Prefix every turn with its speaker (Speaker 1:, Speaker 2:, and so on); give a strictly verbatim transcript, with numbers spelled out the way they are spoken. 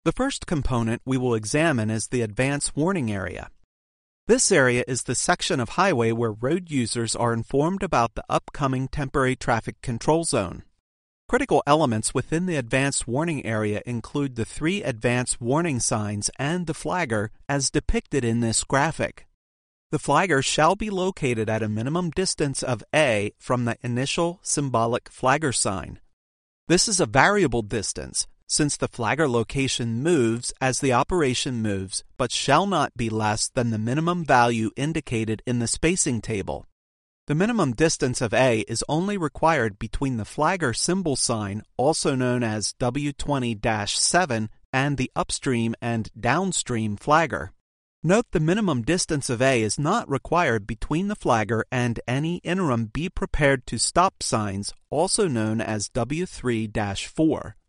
Speaker 1: The first component we will examine is the Advance Warning Area. This area is the section of highway where road users are informed about the upcoming temporary traffic control zone. Critical elements within the Advanced Warning Area include the three advance warning signs and the flagger as depicted in this graphic. The flagger shall be located at a minimum distance of A from the initial symbolic flagger sign. This is a variable distance, since the flagger location moves as the operation moves, but shall not be less than the minimum value indicated in the spacing table. The minimum distance of A is only required between the flagger symbol sign, also known as W twenty dash seven, and the upstream and downstream flagger. Note the minimum distance of A is not required between the flagger and any interim Be Prepared to Stop signs, also known as W three dash four.